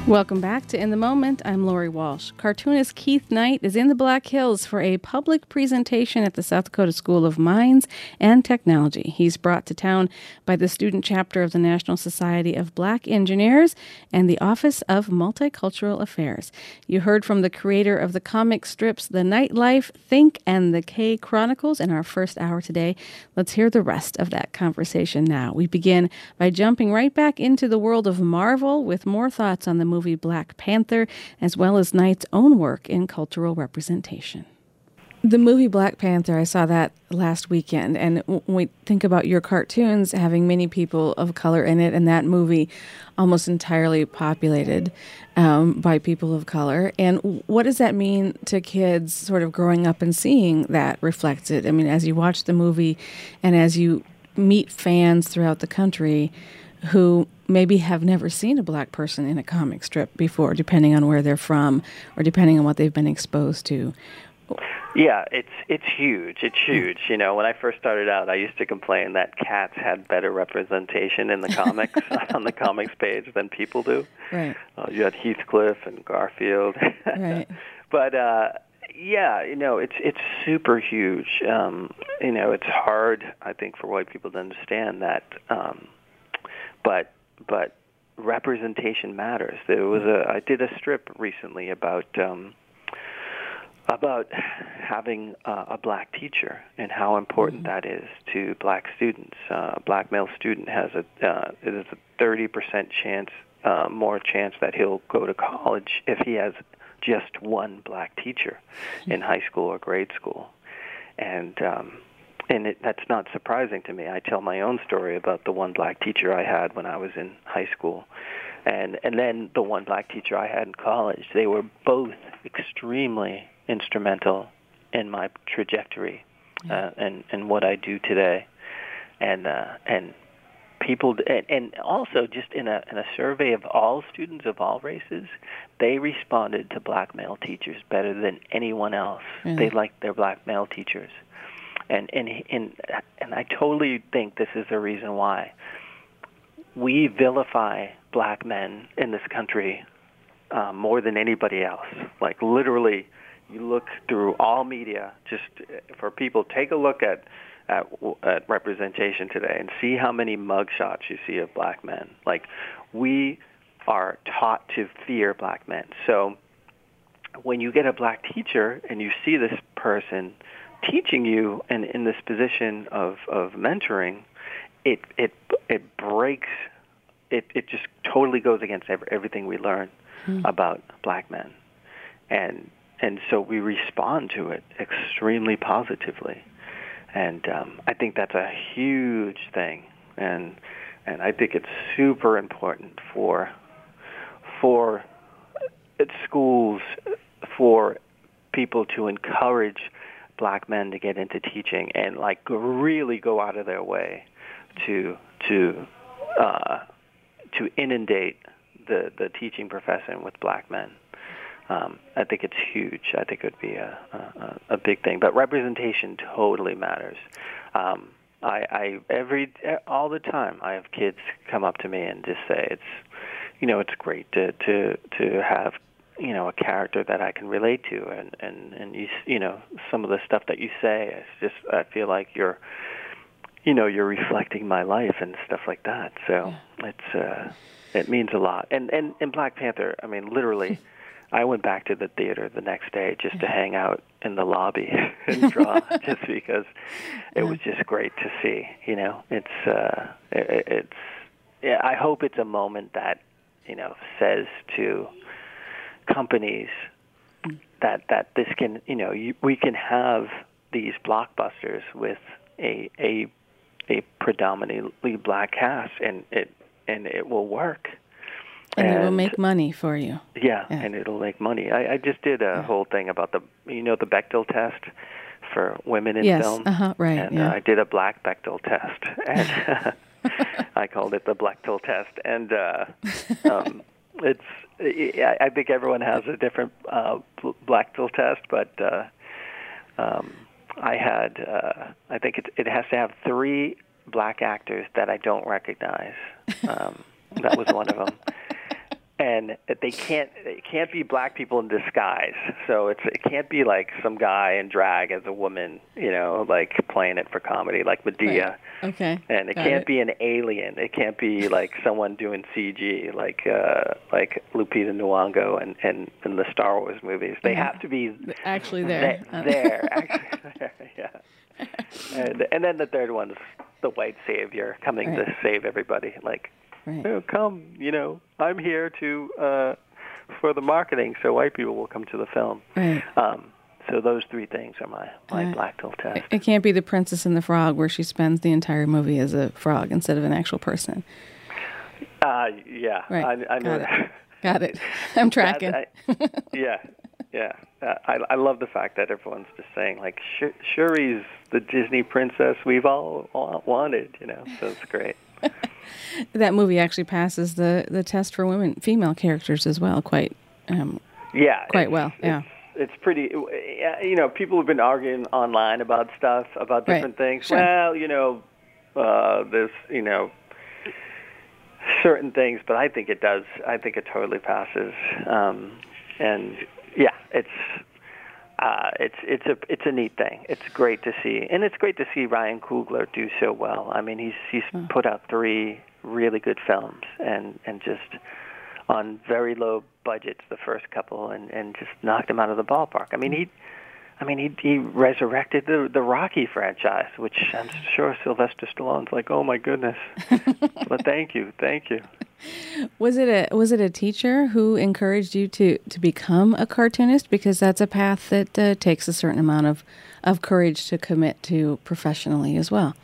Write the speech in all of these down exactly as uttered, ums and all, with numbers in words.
Welcome back to In the Moment. I'm Lori Walsh. Cartoonist Keith Knight is in the Black Hills for a public presentation at the South Dakota School of Mines and Technology. He's brought to town by the student chapter of the National Society of Black Engineers and the Office of Multicultural Affairs. You heard from the creator of the comic strips The Nightlife, Think, and the K Chronicles in our first hour today. Let's hear the rest of that conversation now. We begin by jumping right back into the world of Marvel with more thoughts on the movie Black Panther, as well as Knight's own work in cultural representation. The movie Black Panther, I saw that last weekend, and when we think about your cartoons having many people of color in it, and that movie almost entirely populated um, by people of color, and what does that mean to kids sort of growing up and seeing that reflected? I mean, as you watch the movie and as you meet fans throughout the country who maybe have never seen a black person in a comic strip before, depending on where they're from or depending on what they've been exposed to. Yeah, it's it's huge. It's huge. You know, when I first started out, I used to complain that cats had better representation in the comics, on the comics page than people do. Right. Uh, you had Heathcliff and Garfield. Right. But, uh, yeah, you know, it's it's super huge. Um, you know, it's hard, I think, for white people to understand that. Um, but but representation matters. There was a I did a strip recently about um, about having uh, a black teacher and how important mm-hmm. that is to black students. Uh, a black male student has a uh, it is a thirty percent chance uh, more chance that he'll go to college if he has just one black teacher mm-hmm. in high school or grade school, and um, And it, that's not surprising to me. I tell my own story about the one black teacher I had when I was in high school, and and then the one black teacher I had in college. They were both extremely instrumental in my trajectory uh, and and what I do today. And uh, and people, and, and also just in a in a survey of all students of all races, they responded to black male teachers better than anyone else. Mm-hmm. They liked their black male teachers. And, and and and I totally think this is the reason why we vilify black men in this country uh, more than anybody else. Like literally, you look through all media, just for people, take a look at, at, at representation today and see how many mugshots you see of black men. Like we are taught to fear black men. So when you get a black teacher and you see this person teaching you in, in this position of, of mentoring, it it it breaks, it, it just totally goes against every, everything we learn mm. about black men. And and so we respond to it extremely positively. And um, I think that's a huge thing. And and I think it's super important for for schools, for people to encourage black men to get into teaching and like really go out of their way to to uh, to inundate the, the teaching profession with black men. Um, I think it's huge. I think it would be a, a, a big thing. But representation totally matters. Um, I, I every all the time I have kids come up to me and just say it's you know it's great to to to have you know, a character that I can relate to, and, and, and you, you know, some of the stuff that you say, it's just, I feel like you're, you know, you're reflecting my life and stuff like that. So yeah. it's, uh, it means a lot. And, and, and Black Panther, I mean, literally, I went back to the theater the next day just to hang out in the lobby and draw, just because it was just great to see, you know, it's, uh, it, it's, yeah, I hope it's a moment that, you know, says to companies that that this can you know you, we can have these blockbusters with a a a predominantly black cast and it and it will work and, and it will make money for you. Yeah, yeah. And it'll make money. I, I just did a yeah. whole thing about the you know the Bechdel test for women in yes, film. Uh-huh, right. And yeah. uh, I did a black Bechdel test, and I called it the Blacktel test, and uh, um, it's. I think everyone has a different uh, Blacktel test, but uh, um, I had. Uh, I think it, it has to have three black actors that I don't recognize. Um, that was one of them. and they can't it can't be black people in disguise. So it's it can't be like some guy in drag as a woman, you know, like playing it for comedy, like Medea. Right. Okay. And it Got can't it. be an alien. It can't be like someone doing C G, like uh, like Lupita Nyong'o and, and in the Star Wars movies. They Yeah. have to be Actually there. th- there, actually there, yeah. And and then the third one's the white savior coming Right. to save everybody. Like, Right. oh, come, you know, I'm here to uh, for the marketing, so white people will come to the film. Right. Um, so those three things are my, my Uh, black pill test. It can't be The Princess and the Frog, where she spends the entire movie as a frog instead of an actual person. Uh, yeah, Right. I, I know Got it. that. Got it. I'm tracking. That, I, yeah, yeah. Uh, I, I love the fact that everyone's just saying, like, Sh- Shuri's the Disney princess we've all, all wanted, you know, so it's great. That movie actually passes the, the test for women, female characters as well, quite um, Yeah. quite it's, well. Yeah. It's, it's pretty, you know, people have been arguing online about stuff, about different Right. things. Sure. Well, you know, uh, there's, you know, certain things, but I think it does. I think it totally passes. Um, and yeah, it's uh, it's it's a it's a neat thing. It's great to see, and it's great to see Ryan Coogler do so well. I mean, he's he's Hmm. put out three really good films, and and just on very low budgets the first couple, and and just knocked them out of the ballpark. I mean, he. I mean, he he resurrected the the Rocky franchise, which I'm sure Sylvester Stallone's like, oh my goodness. But thank you, thank you. Was it a was it a teacher who encouraged you to, to become a cartoonist? Because that's a path that uh, takes a certain amount of, of courage to commit to professionally as well.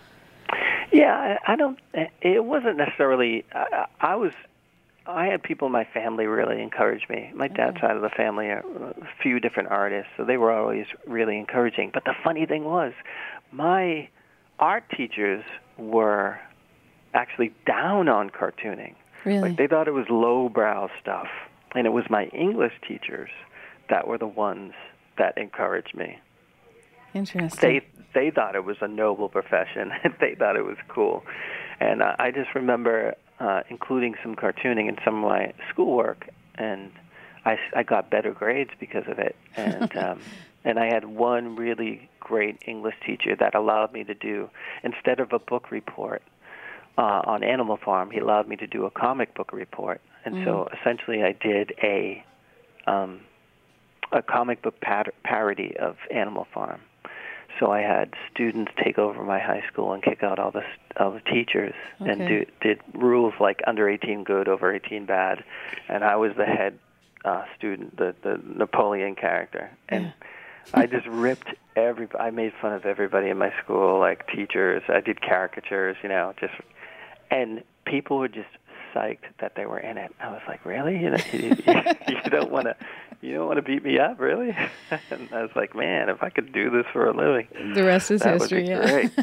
Yeah, I, I don't. It wasn't necessarily. I, I was. I had people in my family really encourage me. My dad's Okay. side of the family are a few different artists, so they were always really encouraging. But the funny thing was, my art teachers were actually down on cartooning. Really? Like they thought it was lowbrow stuff, and it was my English teachers that were the ones that encouraged me. Interesting. They they thought it was a noble profession. They thought it was cool, and I, I just remember uh, including some cartooning in some of my schoolwork, and I, I got better grades because of it. And um, and I had one really great English teacher that allowed me to do, instead of a book report uh, on Animal Farm, he allowed me to do a comic book report. And mm. so essentially I did a um, a comic book par- parody of Animal Farm. So I had students take over my high school and kick out all the all the teachers, okay. and do, did rules like under eighteen good, over eighteen bad, and I was the head uh, student, the the Napoleon character, and yeah. I just ripped every. I made fun of everybody in my school, like teachers. I did caricatures, you know, just and people were just psyched that they were in it. I was like, really? You know, you, you don't want to. You don't want to beat me up, really? And I was like, man, if I could do this for a living, the rest is that history. Would be yeah. great.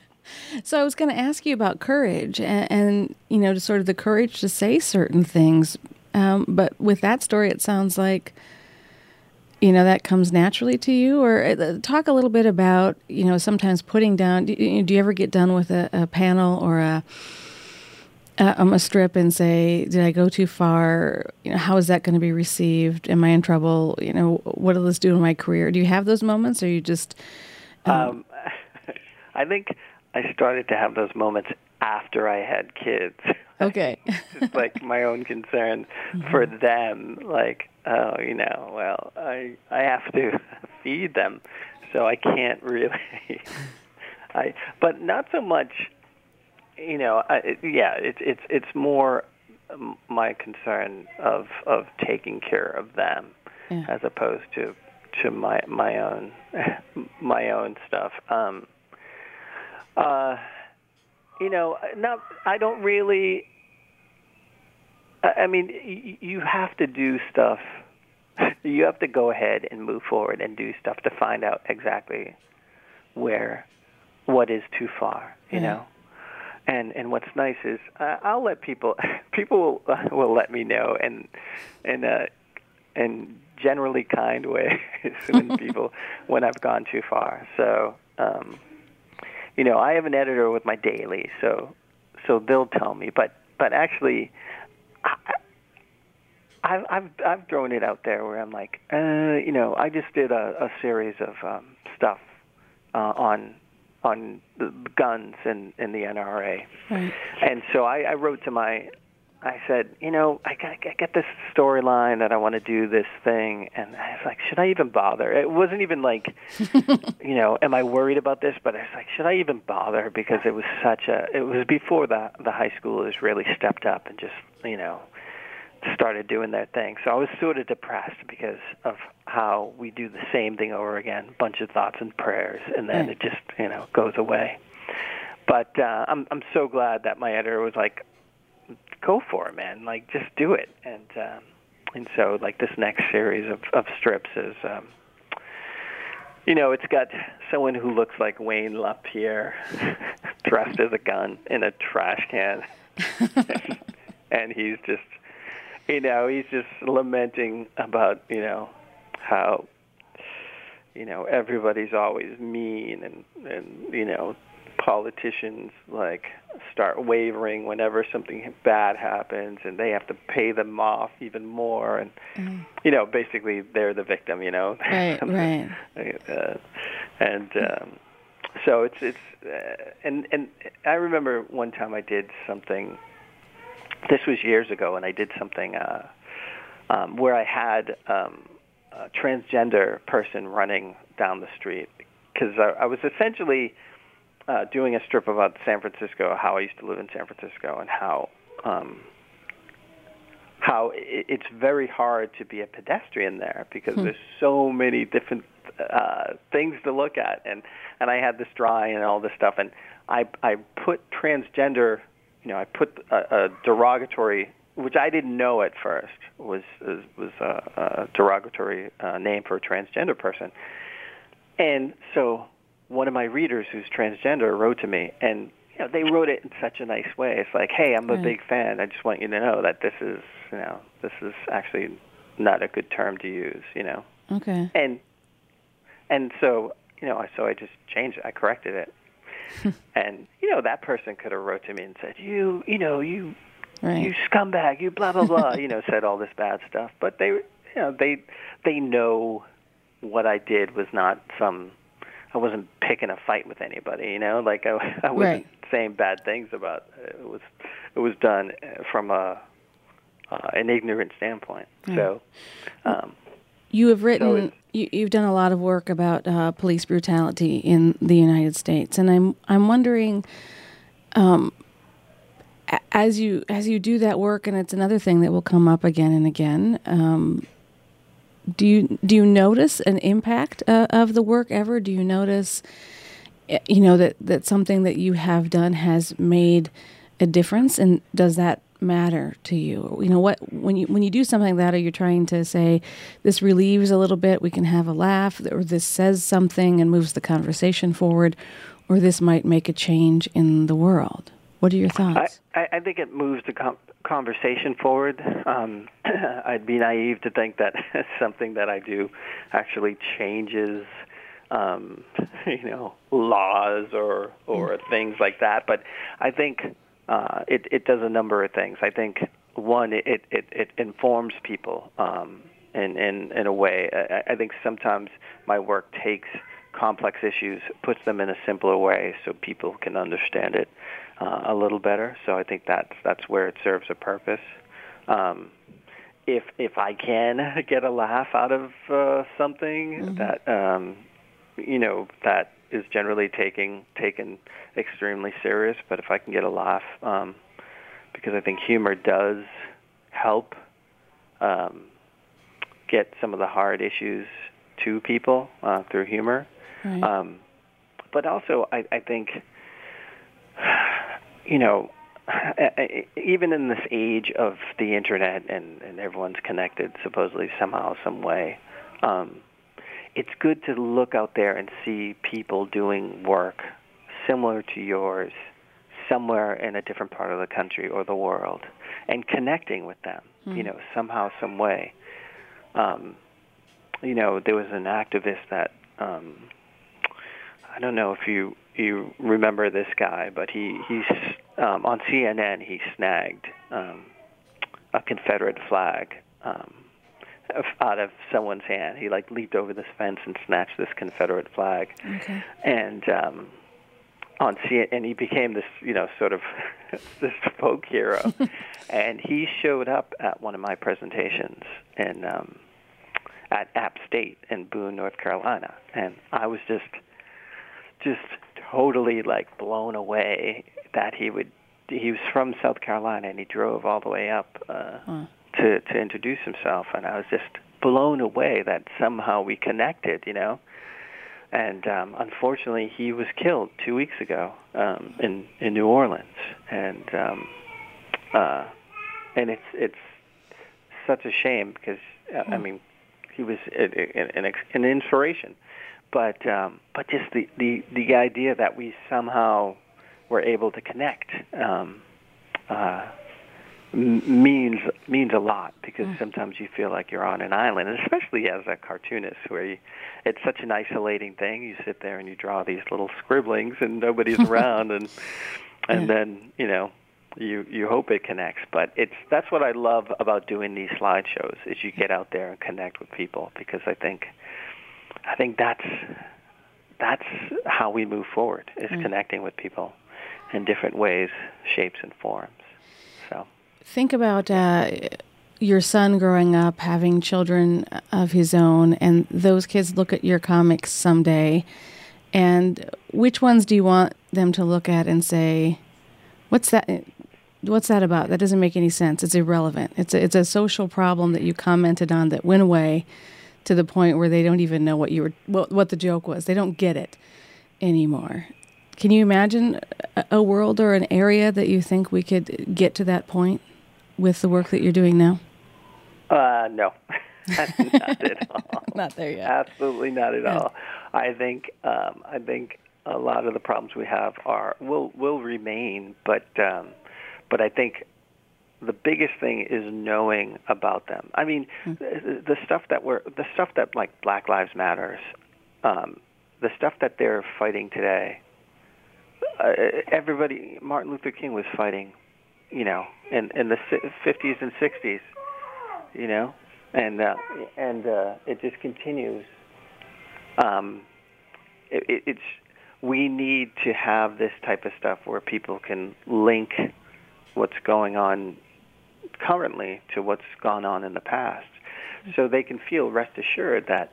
So I was going to ask you about courage, and, and you know, sort of the courage to say certain things. Um, but with that story, it sounds like, you know, that comes naturally to you. Or uh, talk a little bit about, you know, sometimes putting down. Do you, do you ever get done with a, a panel or a Um, a strip and say, did I go too far? You know, how is that going to be received? Am I in trouble? You know, what will this do in my career? Do you have those moments, or you just? Um... Um, I think I started to have those moments after I had kids. Okay. It's like my own concern mm-hmm. for them. Like, oh, you know, well, I I have to feed them, so I can't really. I, but not so much. You know, I, it, yeah, it's it's it's more my concern of of taking care of them, yeah. as opposed to to my my own my own stuff. Um, uh, you know, not I don't really. I mean, y- you have to do stuff. You have to go ahead and move forward and do stuff to find out exactly where what is too far. You yeah. know. And and what's nice is uh, I'll let people people will, uh, will let me know in in a in generally kind ways when people when I've gone too far. So um, you know, I have an editor with my daily, so so they'll tell me. But but actually, I, I've I've I've thrown it out there where I'm like, uh, you know, I just did a, a series of um, stuff uh, on on the guns in, in the N R A, right. and so I, I wrote to my, I said, you know, I got I get this storyline that I want to do this thing, and I was like, should I even bother? It wasn't even like, you know, am I worried about this? But I was like, should I even bother? Because it was such a, it was before the the high schoolers really stepped up and just, you know, started doing their thing. So I was sort of depressed because of how we do the same thing over again, bunch of thoughts and prayers, and then right. it just, you know, goes away. But uh, I'm I'm so glad that my editor was like, go for it, man. Like, just do it. And um, and so, like, this next series of, of strips is, um, you know, it's got someone who looks like Wayne LaPierre dressed as a gun in a trash can. and, and he's just, you know, he's just lamenting about, you know, how, you know, everybody's always mean and, and you know, politicians like start wavering whenever something bad happens, and they have to pay them off even more, and mm. you know, basically they're the victim, you know. Right, right. uh, and um, so it's it's uh, and and I remember one time I did something. This was years ago, and I did something uh, um, where I had um, a transgender person running down the street because I, I was essentially Uh, doing a strip about San Francisco, how I used to live in San Francisco, and how um, how it, it's very hard to be a pedestrian there because hmm. there's so many different uh, things to look at, and, and I had this drawing and all this stuff, and I I put transgender, you know, I put a, a derogatory, which I didn't know at first was was a, a derogatory uh, name for a transgender person, and so one of my readers who's transgender wrote to me, and you know, they wrote it in such a nice way. It's like, hey, I'm a right. big fan. I just want you to know that this is, you know, this is actually not a good term to use, you know. Okay. And and so, you know, so I just changed it. I corrected it. And, you know, that person could have wrote to me and said, you, you know, you, right. you scumbag, you blah, blah, blah, you know, said all this bad stuff. But they, you know, they they know what I did was not some, I wasn't picking a fight with anybody, you know, like I, I wasn't right. saying bad things about it. It was, it was done from a, uh, an ignorant standpoint. Right. So, um, you have written, so you, you've done a lot of work about uh, police brutality in the United States, and I'm, I'm wondering, um, as you, as you do that work, and it's another thing that will come up again and again, um, Do you do you notice an impact uh, of the work ever? Do you notice, you know, that, that something that you have done has made a difference, and does that matter to you? You know, what when you when you do something like that, are you trying to say this relieves a little bit, we can have a laugh, or this says something and moves the conversation forward, or this might make a change in the world? What are your thoughts? I, I think it moves the com- conversation forward. Um, I'd be naive to think that something that I do actually changes, um, you know, laws or or mm. things like that. But I think uh, it, it does a number of things. I think, one, it, it, it informs people um, in, in, in a way. I, I think sometimes my work takes complex issues, puts them in a simpler way so people can understand it uh, a little better. So I think that's that's where it serves a purpose. Um, if if I can get a laugh out of uh, something mm-hmm. that um, you know that is generally taking taken extremely serious, but if I can get a laugh, um, because I think humor does help um, get some of the hard issues to people uh, through humor. Right. Um, but also, I, I think, you know, even in this age of the internet and, and everyone's connected supposedly somehow, some way, um, it's good to look out there and see people doing work similar to yours somewhere in a different part of the country or the world and connecting with them, mm. you know, somehow, some way. Um, you know, there was an activist that, um, I don't know if you, you remember this guy, but he, he's um, on C N N, he snagged um, a Confederate flag um, out of someone's hand. He like leaped over this fence and snatched this Confederate flag, Okay. and um, on C- and he became this, you know, sort of this folk hero. And he showed up at one of my presentations in um, at App State in Boone, North Carolina, and I was just just totally like blown away that he would. He was from South Carolina, and he drove all the way up uh, huh. to to introduce himself, and I was just blown away that somehow we connected, you know. And um, unfortunately, he was killed two weeks ago um, in in New Orleans, and um, uh, and it's it's such a shame because uh, I mean he was an, an, an inspiration, but um, but just the, the, the idea that we somehow were able to connect um, uh, means means a lot, because mm. sometimes you feel like you're on an island, and especially as a cartoonist, where you, it's such an isolating thing. You sit there and you draw these little scribblings, and nobody's around, and and yeah. then you know you you hope it connects. But it's that's what I love about doing these slideshows, is you get out there and connect with people, because I think I think that's that's how we move forward, is mm. connecting with people in different ways, shapes, and forms. So. Think about uh, your son growing up, having children of his own, and those kids look at your comics someday. And which ones do you want them to look at and say, "What's that? What's that about? That doesn't make any sense. It's irrelevant. It's a, it's a social problem that you commented on that went away to the point where they don't even know what you were, what, what the joke was. They don't get it anymore." Can you imagine a, a world or an area that you think we could get to that point with the work that you're doing now? Uh, no, not at all. Not there yet. Absolutely not at yeah. all. I think um, I think a lot of the problems we have are will will remain, but um, but I think the biggest thing is knowing about them. I mean, mm. the, the stuff that we're the stuff that like Black Lives Matters, um, the stuff that they're fighting today. Uh, everybody, Martin Luther King was fighting, you know, in, in the fifties and sixties, you know, and uh, and uh, it just continues. Um, it, it, it's we need to have this type of stuff where people can link what's going on currently to what's gone on in the past, so they can feel rest assured that,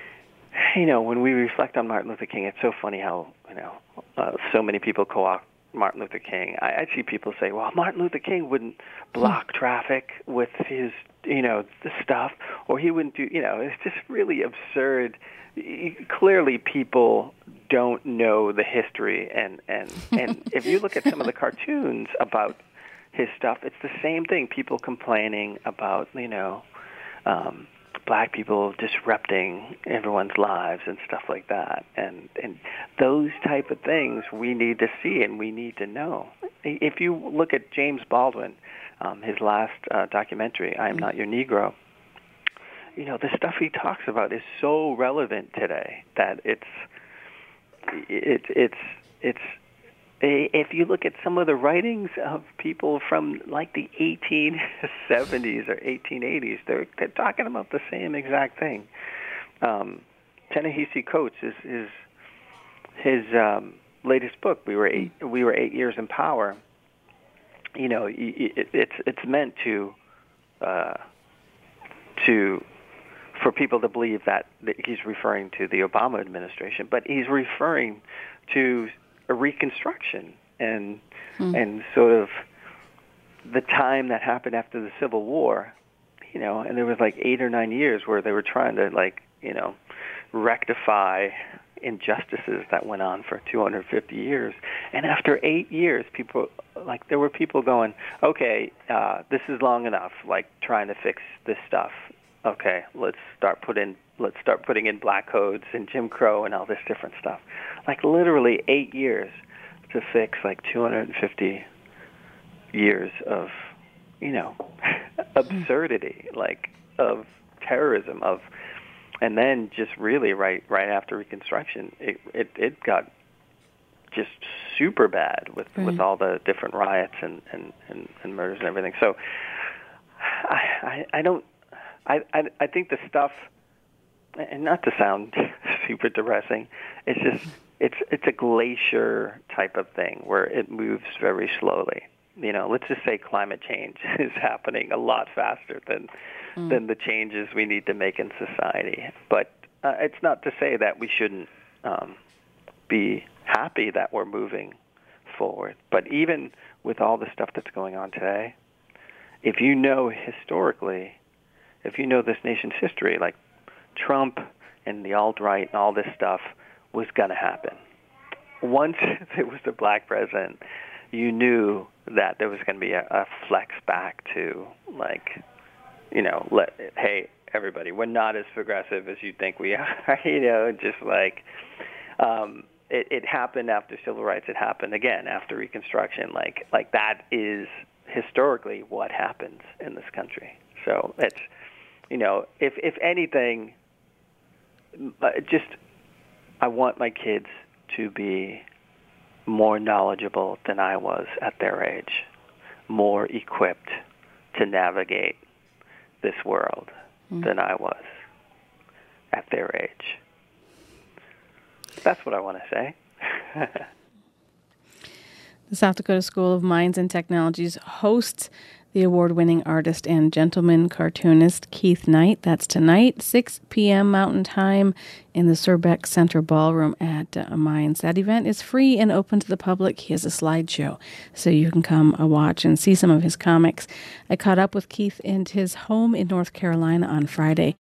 you know, when we reflect on Martin Luther King, it's so funny how, you know, uh, so many people co-opt Martin Luther King. I, I see people say, well, Martin Luther King wouldn't block traffic with his, you know, the stuff, or he wouldn't do, you know, it's just really absurd. Clearly people don't know the history, and, and, and if you look at some of the cartoons about his stuff, it's the same thing. People complaining about, you know, um, Black people disrupting everyone's lives and stuff like that, and and those type of things we need to see and we need to know. If you look at James Baldwin, um, his last uh, documentary, "I Am Not Your Negro," you know, the stuff he talks about is so relevant today that it's it, it's it's. If you look at some of the writings of people from like the eighteen seventies or eighteen eighties, they're they're talking about the same exact thing. Um, Ta-Nehisi Coates is his his um, latest book. We were eight we were eight years in power. You know, it, it's it's meant to uh, to for people to believe that he's referring to the Obama administration, but he's referring to a reconstruction and hmm. and sort of the time that happened after the Civil War, you know, and there was like eight or nine years where they were trying to, like, you know, rectify injustices that went on for two hundred fifty years. And after eight years, people, like, there were people going, okay, uh, this is long enough, like, trying to fix this stuff. Okay, let's start putting let's start putting in black codes and Jim Crow and all this different stuff. Like literally eight years to fix like two hundred fifty years of, you know, absurdity, like of terrorism, of, and then just really right right after Reconstruction, it it, it got just super bad with, right. with all the different riots and, and, and, and murders and everything. So I, I I don't. I, I I think the stuff, and not to sound super depressing, it's just it's it's a glacier type of thing where it moves very slowly. You know, let's just say climate change is happening a lot faster than mm. than the changes we need to make in society. But uh, it's not to say that we shouldn't um, be happy that we're moving forward. But even with all the stuff that's going on today, if you know historically, if you know this nation's history, like Trump and the alt-right and all this stuff was going to happen. Once there was a black president, you knew that there was going to be a, a flex back to, like, you know, let, hey, everybody, we're not as progressive as you think we are, you know, just like, um, it, it happened after civil rights. It happened again after Reconstruction. Like, like that is historically what happens in this country. So it's, you know, if if anything, just I want my kids to be more knowledgeable than I was at their age, more equipped to navigate this world mm. than I was at their age. That's what I want to say. The South Dakota School of Mines and Technologies hosts the award-winning artist and gentleman cartoonist Keith Knight. That's tonight, six p.m. Mountain Time in the Surbeck Center Ballroom at uh, Mines. That event is free and open to the public. He has a slideshow, so you can come uh, watch and see some of his comics. I caught up with Keith in his home in North Carolina on Friday.